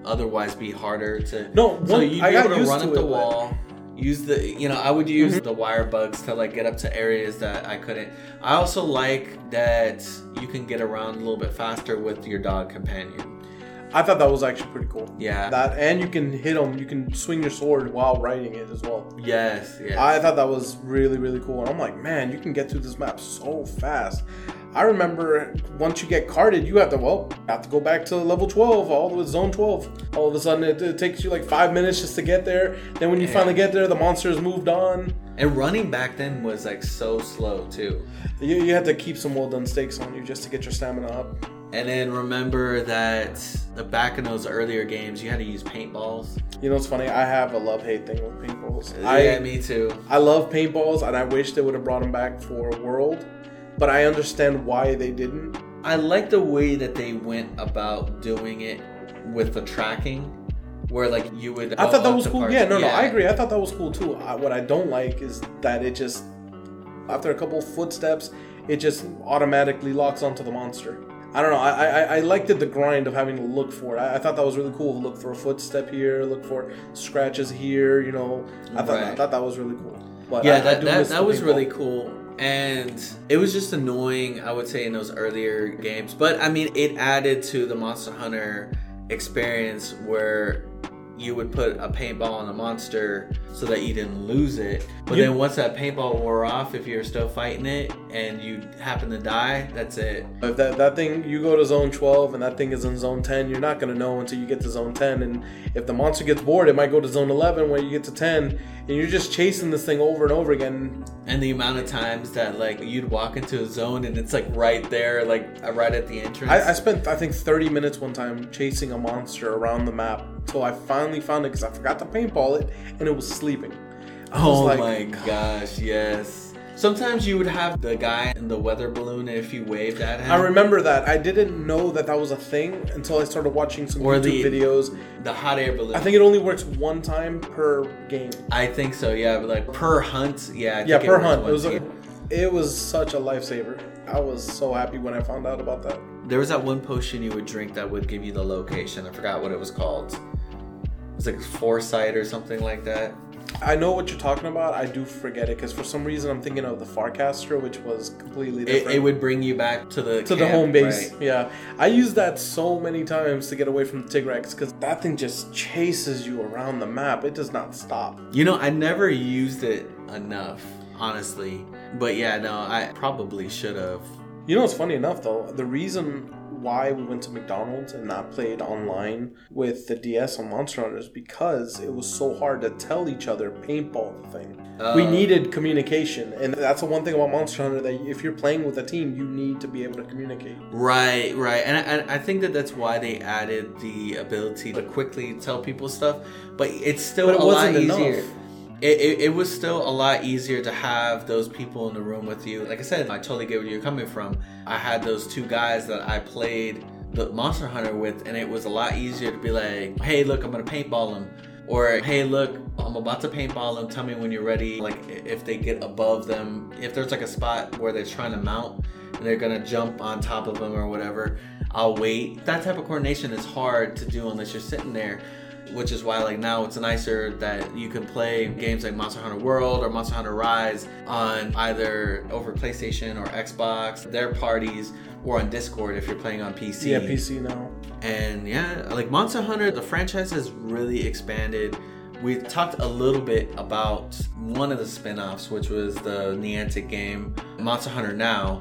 otherwise be harder to. No, so you'd be able to run to up the wall. Use the, I would use the wire bugs to like get up to areas that I couldn't. I also like that you can get around a little bit faster with your dog companion. I thought that was actually pretty cool. Yeah. That, and you can hit them. You can swing your sword while riding it as well. Yes. I thought that was really, really cool. And I'm like, man, you can get through this map so fast. I remember once you get carded, you have to go back to level 12, all the way to zone 12. All of a sudden, it takes you like 5 minutes just to get there. Then when you finally get there, the monsters moved on. And running back then was like so slow too. You had to keep some well done stakes on you just to get your stamina up. And then remember that back in those earlier games, you had to use paintballs. You know what's funny? I have a love-hate thing with paintballs. Yeah, me too. I love paintballs, and I wish they would have brought them back for World. But I understand why they didn't. I like the way that they went about doing it with the tracking, where like you would. I thought that was cool. No, I agree. I thought that was cool too. What I don't like is that it just, after a couple footsteps, it just automatically locks onto the monster. I don't know. I liked the grind of having to look for it. I thought that was really cool. Look for a footstep here. Look for scratches here. I thought that was really cool. But yeah, that was really cool. And it was just annoying, I would say, in those earlier games. But, I mean, it added to the Monster Hunter experience where you would put a paintball on a monster so that you didn't lose it. But then once that paintball wore off, if you're still fighting it and you happen to die, that's it. If that thing, you go to zone 12 and that thing is in zone 10, you're not going to know until you get to zone 10. And if the monster gets bored, it might go to zone 11 where you get to 10. And you're just chasing this thing over and over again. And the amount of times that like you'd walk into a zone and it's like right there, like right at the entrance. I spent, I think, 30 minutes one time chasing a monster around the map until I finally found it because I forgot to paintball it and it was sleeping. My gosh, yes. Sometimes you would have the guy in the weather balloon if you waved at him. I remember that. I didn't know that was a thing until I started watching some YouTube videos. The hot air balloon. I think it only works one time per game. I think so, yeah. But like per hunt, yeah. Per hunt. It was such a lifesaver. I was so happy when I found out about that. There was that one potion you would drink that would give you the location. I forgot what it was called. It was like Foresight or something like that. I know what you're talking about. I do forget it because for some reason I'm thinking of the Farcaster, which was completely different. It would bring you back to the home base. Right. Yeah, I used that so many times to get away from the Tigrex because that thing just chases you around the map. It does not stop. I never used it enough, honestly. But yeah, no, I probably should have. What's funny enough though? The reason why we went to McDonald's and not played online with the DS on Monster Hunter is because it was so hard to tell each other paintball the thing. We needed communication, and that's the one thing about Monster Hunter, that if you're playing with a team, you need to be able to communicate. Right. And I think that's why they added the ability to quickly tell people stuff, but it's still a lot easier. It was still a lot easier to have those people in the room with you. Like I said, I totally get where you're coming from. I had those two guys that I played the Monster Hunter with, and it was a lot easier to be like, hey, look, I'm going to paintball them. Or, hey, look, I'm about to paintball them. Tell me when you're ready. Like, if they get above them, if there's like a spot where they're trying to mount and they're going to jump on top of them or whatever, I'll wait. That type of coordination is hard to do unless you're sitting there. Which is why, like, now it's nicer that you can play games like Monster Hunter World or Monster Hunter Rise on either over PlayStation or Xbox, their parties, or on Discord if you're playing on PC. Yeah, PC now. And yeah, like Monster Hunter, the franchise has really expanded. We talked a little bit about one of the spin-offs, which was the Niantic game, Monster Hunter Now.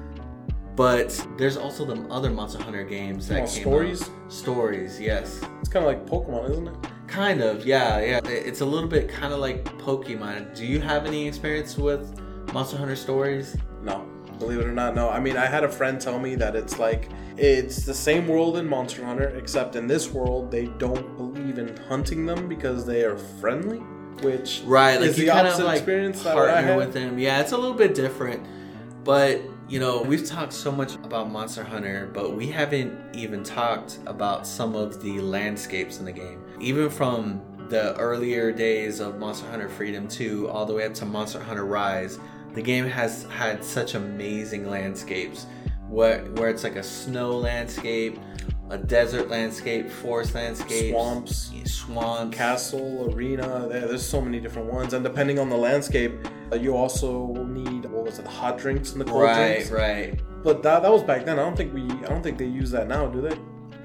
But there's also the other Monster Hunter games that came Stories? Stories, yes. It's kind of like Pokemon, isn't it? Kind of, yeah. It's a little bit kind of like Pokemon. Do you have any experience with Monster Hunter Stories? No. Believe it or not, no. I mean, I had a friend tell me that it's the same world in Monster Hunter, except in this world, they don't believe in hunting them because they are friendly, which right, like is you the kind opposite of like experience that partner I had with them. Yeah, it's a little bit different, but we've talked so much about Monster Hunter, but we haven't even talked about some of the landscapes in the game. Even from the earlier days of Monster Hunter Freedom 2 all the way up to Monster Hunter Rise, the game has had such amazing landscapes where it's like a snow landscape a desert landscape, forest landscape, swamps, castle, arena. There's so many different ones, and depending on the landscape, you also need the hot drinks and the cold drinks. Right. But that was back then. I don't think they use that now, do they?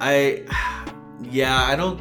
I don't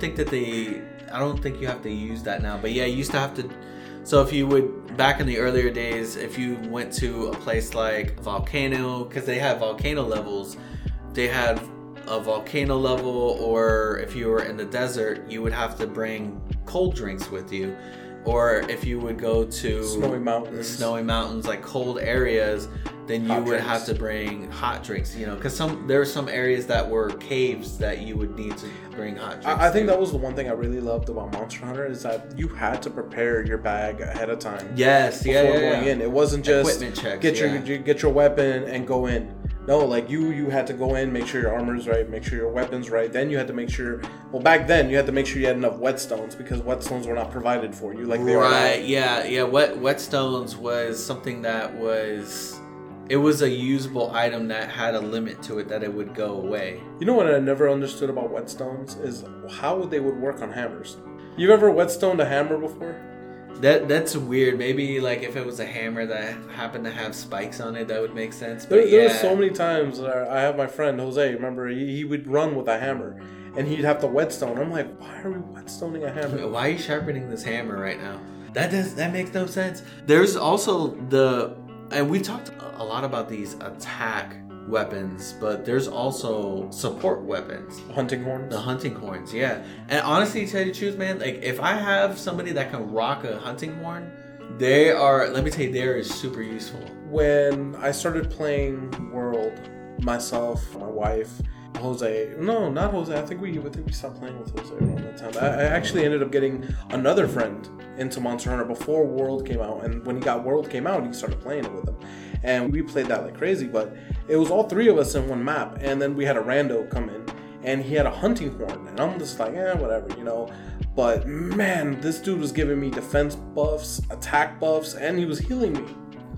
think you have to use that now. But yeah, you used to have to. So if you would, back in the earlier days, if you went to a place like Volcano, because they have volcano levels, they had a volcano level, or if you were in the desert, you would have to bring cold drinks with you. Or if you would go to snowy mountains, like cold areas, then you would have to bring hot drinks, because there were some areas that were caves that you would need to bring hot drinks. I think that was the one thing I really loved about Monster Hunter, is that you had to prepare your bag ahead of time. Yes, before going in. It wasn't just equipment checks, get your weapon and go in. No, like you had to go in, make sure your armor's right, make sure your weapon's right. Then you had to make sure. Well, back then you had to make sure you had enough whetstones, because whetstones were not provided for you like they are now. Right? Yeah. Whetstones was something that was. It was a usable item that had a limit to it, that it would go away. You know what I never understood about whetstones is how they would work on hammers. You've ever whetstoned a hammer before? That's weird. Maybe like if it was a hammer that happened to have spikes on it, that would make sense. But there were so many times I have my friend Jose. Remember, he would run with a hammer, and he'd have to whetstone. I'm like, why are we whetstoning a hammer? Why are you sharpening this hammer right now? That makes no sense. There's also and we talked a lot about these attack weapons, but there's also support weapons. Hunting horns? The hunting horns, yeah. And honestly, to tell you the truth, man, like if I have somebody that can rock a hunting horn, let me tell you, they are super useful. When I started playing World, myself, my wife, Jose. No, not Jose. I think we stopped playing with Jose around that time. I actually ended up getting another friend into Monster Hunter before World came out, and when World came out, he started playing it with him, and we played that like crazy. But it was all three of us in one map, and then we had a rando come in, and he had a hunting horn, and I'm just like, whatever, But man, this dude was giving me defense buffs, attack buffs, and he was healing me.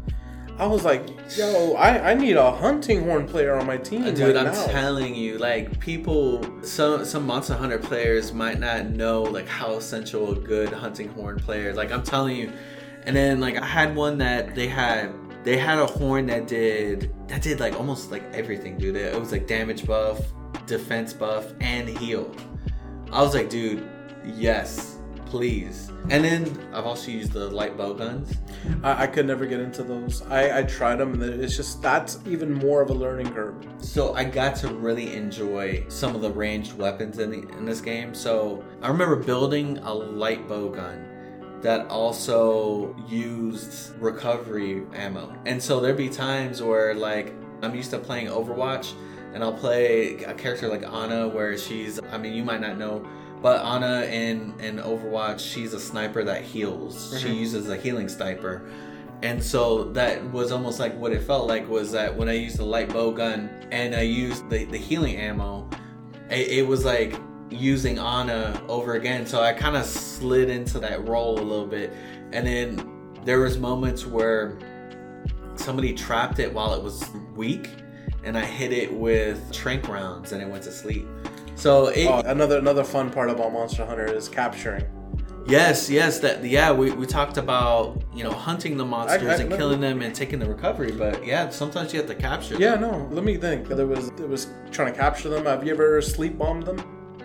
I was like, yo, I need a hunting horn player on my team. Dude, I'm telling you, like, people, some Monster Hunter players might not know, like, how essential a good hunting horn player. Like, I'm telling you. And then, like, I had one that they had a horn that did like almost like everything, dude. It was like damage buff, defense buff, and heal. I was like, dude, yes, please. And then I've also used the light bow guns. I could never get into those. I tried them, and it's just, that's even more of a learning curve. So I got to really enjoy some of the ranged weapons in this game. So I remember building a light bow gun that also used recovery ammo. And so there'd be times where, like, I'm used to playing Overwatch, and I'll play a character like Ana, where you might not know, but Ana in Overwatch, she's a sniper that heals. Mm-hmm. She uses a healing sniper. And so that was almost like what it felt like, was that when I used the light bow gun and I used the healing ammo, it was like using Ana over again. So I kind of slid into that role a little bit. And then there was moments where somebody trapped it while it was weak, and I hit it with tranq rounds and it went to sleep. So another fun part about Monster Hunter is capturing. Yes, we talked about, hunting the monsters and killing them and taking the recovery, but yeah, sometimes you have to capture them. Yeah, no, let me think. There was trying to capture them. Have you ever sleep bombed them?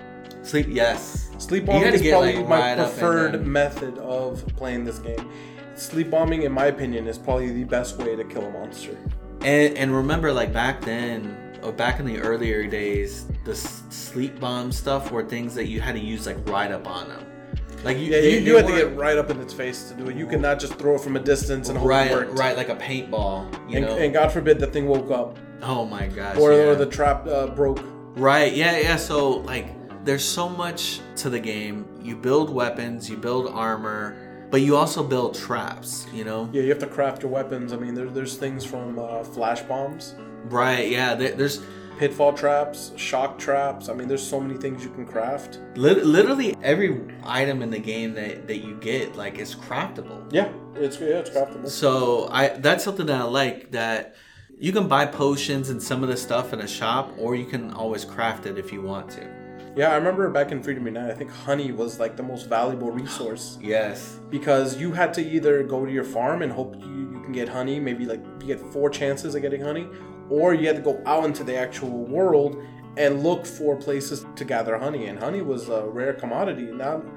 Yes. Sleep bombing is probably my preferred method of playing this game. Sleep bombing, in my opinion, is probably the best way to kill a monster. And remember, like back in the earlier days, the sleep bomb stuff were things that you had to use like right up on them. Like you had to get right up in its face to do it. You could not just throw it from a distance and hope it worked. Right, like a paintball. And God forbid the thing woke up. Oh my gosh. Or the trap broke. Right, yeah. So like, there's so much to the game. You build weapons, you build armor, but you also build traps. Yeah, you have to craft your weapons. I mean, there's things from flash bombs. Right, yeah. There's pitfall traps, shock traps. I mean, there's so many things you can craft. Literally every item in the game that you get, like, is craftable. Yeah, it's craftable. So that's something that I like, that You can buy potions and some of the stuff in a shop, or you can always craft it if you want to. Yeah, I remember back in Freedom Unite, I think honey was like the most valuable resource. Yes. Because you had to either go to your farm and hope you can get honey, maybe like you get 4 chances of getting honey, or you had to go out into the actual world and look for places to gather honey. And honey was a rare commodity.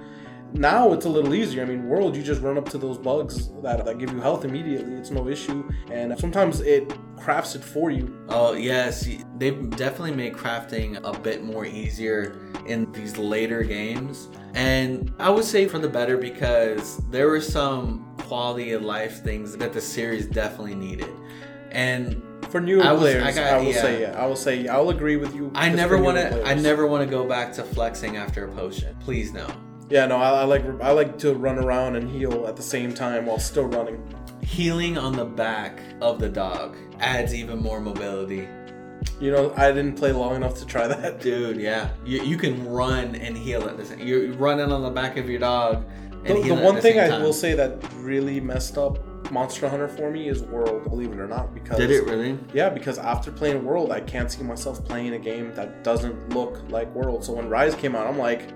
Now it's a little easier. I mean, World, you just run up to those bugs that give you health immediately. It's no issue. And sometimes it crafts it for you. Oh, yes. They've definitely made crafting a bit more easier in these later games. And I would say for the better, because there were some quality of life things that the series definitely needed. And for newer players, I will say I'll agree with you. I never want to go back to flexing after a potion. Please no. Yeah, no, I like to run around and heal at the same time while still running. Healing on the back of the dog adds even more mobility. You know, I didn't play long enough to try that. Dude, yeah. You can run and heal at the same time. You're running on the back of your dog and heal at the same time. The one thing I will say that really messed up Monster Hunter for me is World, believe it or not. Because did it really? Yeah, because after playing World, I can't see myself playing a game that doesn't look like World. So when Rise came out, I'm like,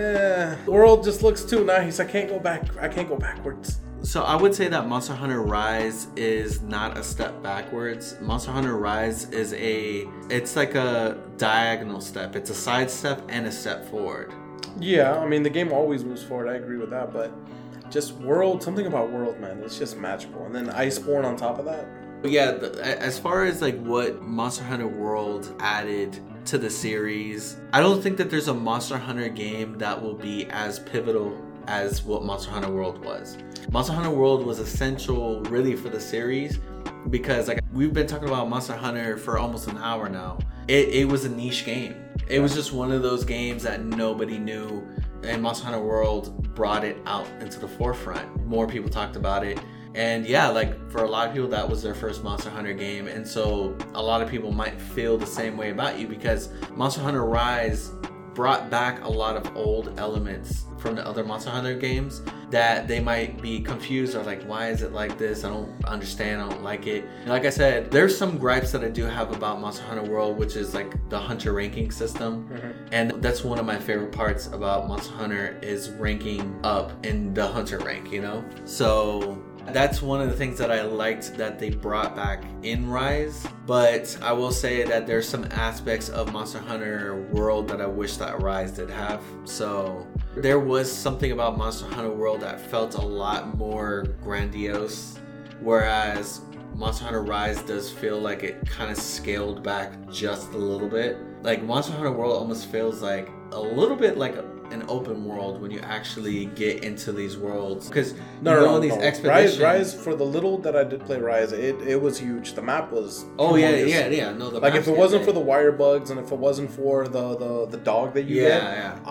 World just looks too nice. I can't go backwards. So I would say that Monster Hunter Rise is not a step backwards. Monster Hunter Rise is it's like a diagonal step. It's a side step and a step forward. Yeah, I mean, the game always moves forward. I agree with that, but just World, something about World, man, it's just magical. And then Iceborne on top of that. Yeah, as far as like what Monster Hunter World added to the series, I don't think that there's a Monster Hunter game that will be as pivotal as what Monster Hunter World was. Monster Hunter World was essential really for the series because like we've been talking about Monster Hunter for almost an hour now. It was a niche game. It was just one of those games that nobody knew, and Monster Hunter World brought it out into the forefront. More people talked about it. And yeah, like for a lot of people, that was their first Monster Hunter game. And so a lot of people might feel the same way about you because Monster Hunter Rise brought back a lot of old elements from the other Monster Hunter games that they might be confused or like, why is it like this? I don't understand. I don't like it. And like I said, there's some gripes that I do have about Monster Hunter World, which is like the hunter ranking system. Mm-hmm. And that's one of my favorite parts about Monster Hunter is ranking up in the hunter rank, you know? So that's one of the things that I liked that they brought back in Rise. But I will say that there's some aspects of Monster Hunter World that I wish that Rise did have. So there was something about Monster Hunter World that felt a lot more grandiose, whereas Monster Hunter Rise does feel like it kind of scaled back just a little bit. Like Monster Hunter World almost feels like a little bit like an open world when you actually get into these worlds, because these expeditions. Rise, for the little that I did play Rise, it was huge. The map was humongous. No, the like if it wasn't for the wire bugs and if it wasn't for the dog that you get,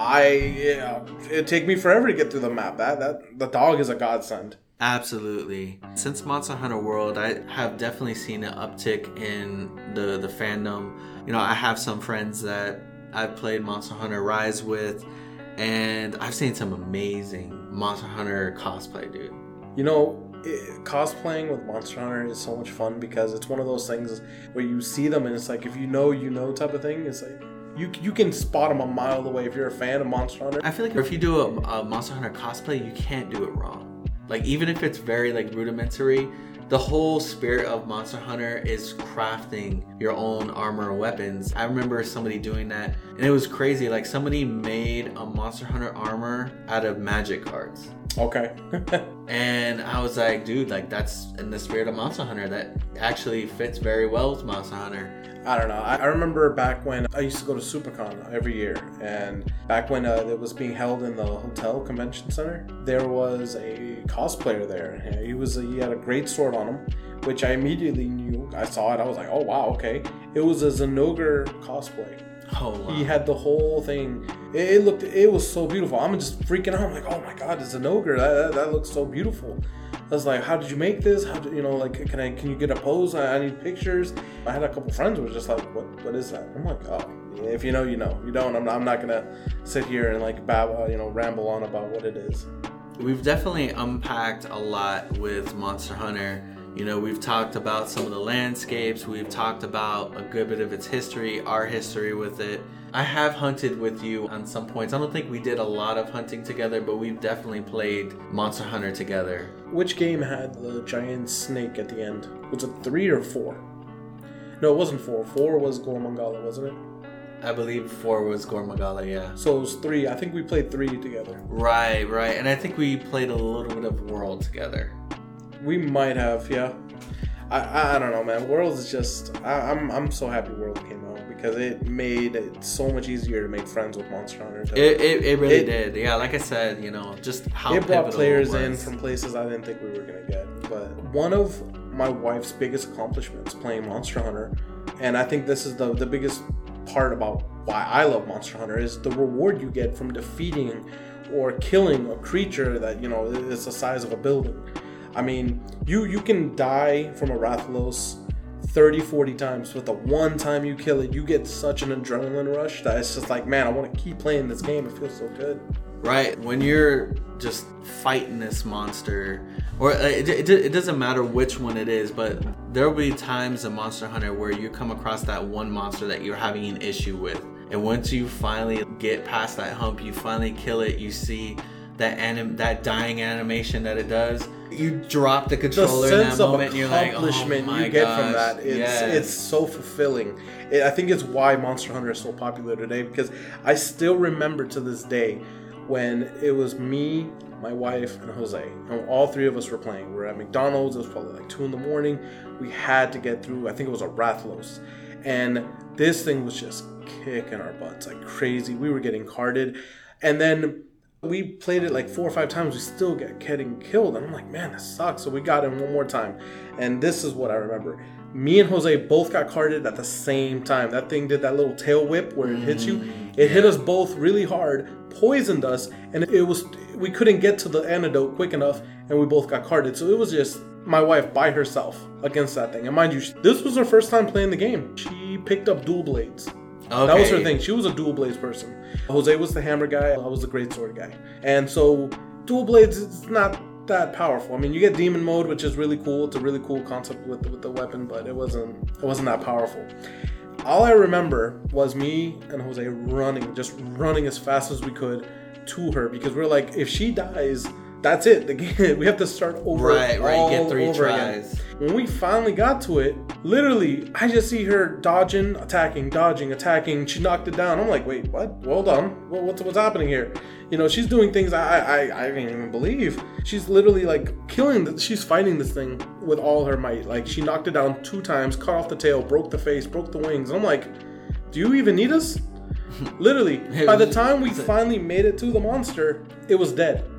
it'd take me forever to get through the map. That the dog is a godsend. Absolutely. Since Monster Hunter World, I have definitely seen an uptick in the fandom. You know, I have some friends that I've played Monster Hunter Rise with, and I've seen some amazing Monster Hunter cosplay, dude. You know, cosplaying with Monster Hunter is so much fun because it's one of those things where you see them and it's like, if you know type of thing. It's like you can spot them a mile away if you're a fan of Monster Hunter. I feel like if you do a Monster Hunter cosplay, you can't do it wrong. Like, even if it's very like rudimentary, the whole spirit of Monster Hunter is crafting your own armor and weapons. I remember somebody doing that, and it was crazy. Like, somebody made a Monster Hunter armor out of magic cards. Okay. And I was like, dude, like, that's in the spirit of Monster Hunter. That actually fits very well with Monster Hunter. I don't know. I remember back when I used to go to SuperCon every year, and back when it was being held in the hotel convention center, there was a cosplayer there. He had a great sword on him, which I immediately knew. I saw it. I was like, oh wow, okay. It was a Zenogre cosplay. Oh wow. He had the whole thing. It was so beautiful. I'm just freaking out. I'm like, oh my god, it's Zenogre. That looks so beautiful. I was like, how did you make this? How did, can you get a pose? I need pictures. I had a couple friends who were just like, what is that? I'm like, oh, if you know, you know. You don't, I'm not gonna sit here and like ramble on about what it is. We've definitely unpacked a lot with Monster Hunter. You know, we've talked about some of the landscapes. We've talked about a good bit of its history, our history with it. I have hunted with you on some points. I don't think we did a lot of hunting together, but we've definitely played Monster Hunter together. Which game had the giant snake at the end? Was it 3 or 4? No, it wasn't 4. 4 was Gormangala, wasn't it? I believe 4 was Gormagala, yeah. So it was 3. I think we played 3 together. Right. And I think we played a little bit of World together. We might have, yeah. I don't know, man. World is just... I'm so happy World came out because it made it so much easier to make friends with Monster Hunter. It really did. Yeah, like I said, you know, just how it brought players it in from places I didn't think we were going to get. But one of my wife's biggest accomplishments playing Monster Hunter, and I think this is the biggest part about why I love Monster Hunter, is the reward you get from defeating or killing a creature that, you know, is the size of a building. I mean, you can die from a Rathalos 30, 40 times, but the one time you kill it, you get such an adrenaline rush that it's just like, man, I want to keep playing this game. It feels so good. Right. When you're just fighting this monster, or it doesn't matter which one it is, but there will be times in Monster Hunter where you come across that one monster that you're having an issue with. And once you finally get past that hump, you finally kill it, you see that dying animation that it does, you drop the controller in that moment, and you're like, oh my you get gosh. from that, it's so fulfilling. I think it's why Monster Hunter is so popular today, because I still remember to this day when it was me, my wife, and Jose, and all 3 of us were playing. We were at McDonald's. It was probably like 2 a.m. We had to get through, I think it was a Rathalos, and this thing was just kicking our butts like crazy. We were getting carded, and then we played it like 4 or 5 times. We still getting killed. And I'm like, man, this sucks. So we got in one more time. And this is what I remember. Me and Jose both got carded at the same time. That thing did that little tail whip where it hits you. It hit us both really hard, poisoned us, and we couldn't get to the antidote quick enough, and we both got carded. So it was just my wife by herself against that thing. And mind you, this was her first time playing the game. She picked up dual blades. Okay. That was her thing. She was a dual blades person. Jose was the hammer guy. I was the great sword guy. And so dual blades is not that powerful. I mean, you get demon mode, which is really cool. It's a really cool concept with the weapon, but it wasn't that powerful. All I remember was me and Jose running as fast as we could to her, because we're like, if she dies, that's it. The game, we have to start over. Right. You get 3 tries. Again. When we finally got to it, literally, I just see her dodging, attacking. She knocked it down. I'm like, wait, what? Hold on. What's happening here? You know, she's doing things I didn't even believe. She's literally like she's fighting this thing with all her might. Like, she knocked it down 2 times, cut off the tail, broke the face, broke the wings. I'm like, do you even need us? Literally, by the time we finally made it to the monster, it was dead.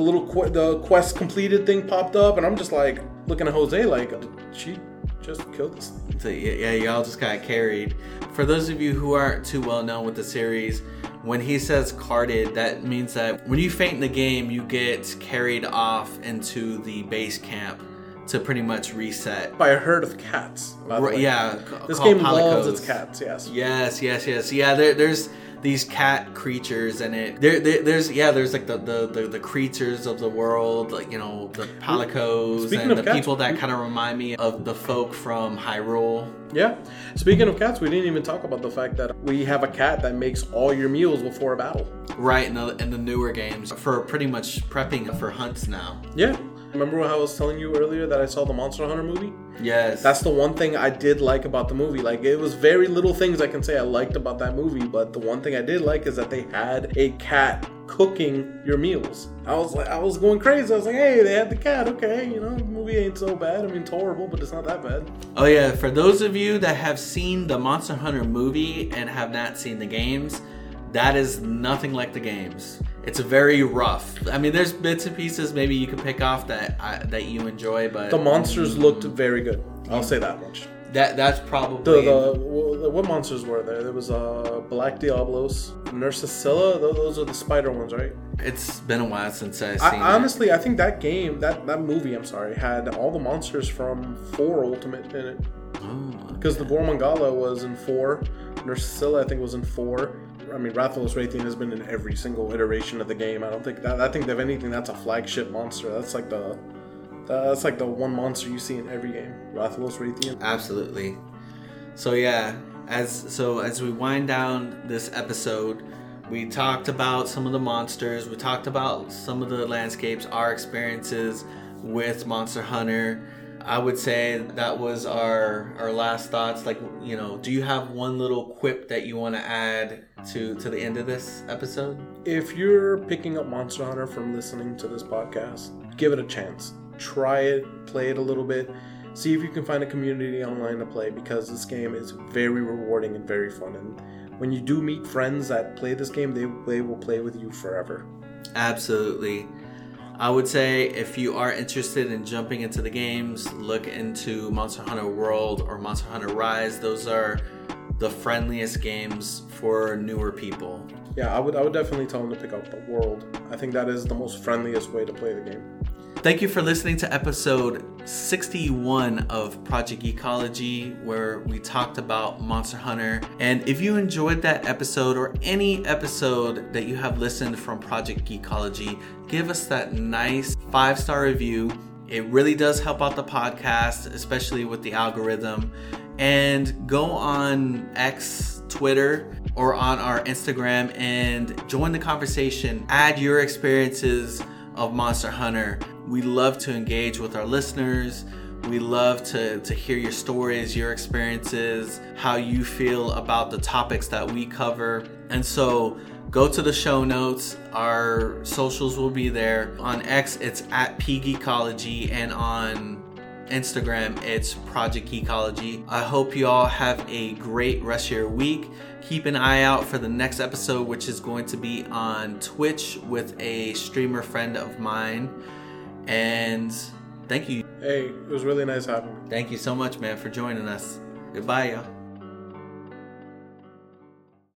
The quest completed thing popped up, and I'm just like looking at Jose like, did she just killed this thing? So, yeah, y'all just got carried. For those of you who aren't too well known with the series, when he says carded, that means that when you faint in the game, you get carried off into the base camp to pretty much reset. By a herd of cats. Yeah. This game loves its cats, yes. Yes. Yeah, there's these cat creatures in it. There's like the creatures of the world, like, you know, the palicos and the cats, people that kind of remind me of the folk from Hyrule. Yeah. Speaking of cats, we didn't even talk about the fact that we have a cat that makes all your meals before a battle. Right, in the newer games for pretty much prepping for hunts now. Yeah. Remember how I was telling you earlier that I saw the Monster Hunter movie? Yes. That's the one thing I did like about the movie. Like, it was very little things I can say I liked about that movie, but the one thing I did like is that they had a cat cooking your meals. I was going crazy. I was like, hey, they had the cat. Okay, you know, the movie ain't so bad. I mean, it's horrible, but it's not that bad. Oh yeah, for those of you that have seen the Monster Hunter movie and have not seen the games, that is nothing like the games. It's very rough. I mean, there's bits and pieces maybe you can pick off that you enjoy, but the monsters looked very good. I'll say that much. That's probably what monsters were there? There was Black Diablos, Nursicilla. Those are the spider ones, right? It's been a while since I've seen. Honestly, I think that game, that movie, had all the monsters from 4 Ultimate in it. Because the Gormangala was in 4, Nursicilla I think was in 4. I mean, Rathalos Raytheon has been in every single iteration of the game. I think if anything, that's a flagship monster. That's like the That's like the one monster you see in every game, Rathalos Raytheon. Absolutely. So yeah, as we wind down this episode, we talked about some of the monsters, we talked about some of the landscapes, our experiences with Monster Hunter. I would say that was our last thoughts. Like, you know, do you have one little quip that you want to add to the end of this episode? If you're picking up Monster Hunter from listening to this podcast, give it a chance. Try it, play it a little bit, see if you can find a community online to play, because this game is very rewarding and very fun. And when you do meet friends that play this game, they will play with you forever. Absolutely. I would say if you are interested in jumping into the games, look into Monster Hunter World or Monster Hunter Rise. Those are the friendliest games for newer people. Yeah, I would definitely tell them to pick up the World. I think that is the most friendliest way to play the game. Thank you for listening to episode 61 of Project Ecology, where we talked about Monster Hunter. And if you enjoyed that episode or any episode that you have listened from Project Ecology, give us that nice 5-star review. It really does help out the podcast, especially with the algorithm. And go on X, Twitter, or on our Instagram and join the conversation. Add your experiences of Monster Hunter. We love to engage with our listeners. We love to hear your stories, your experiences, how you feel about the topics that we cover. And so go to the show notes. Our socials will be there. On X, it's at PGecology, and on Instagram, it's Project Ecology. I hope you all have a great rest of your week. Keep an eye out for the next episode, which is going to be on Twitch with a streamer friend of mine. And thank you. Hey, it was really nice having you. Thank you so much, man, for joining us. Goodbye, y'all.